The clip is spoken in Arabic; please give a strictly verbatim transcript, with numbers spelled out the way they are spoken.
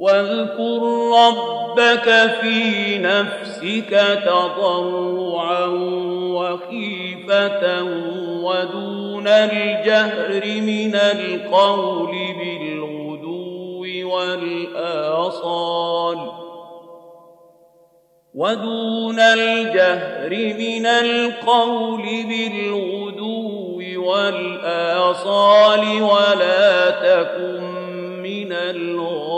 واذكر ربك في نفسك تضرعا وخيفة ودون الجهر من القول بالغدو والآصال ودون الجهر من القول بالغدو والآصال ولا تكن من الغافلين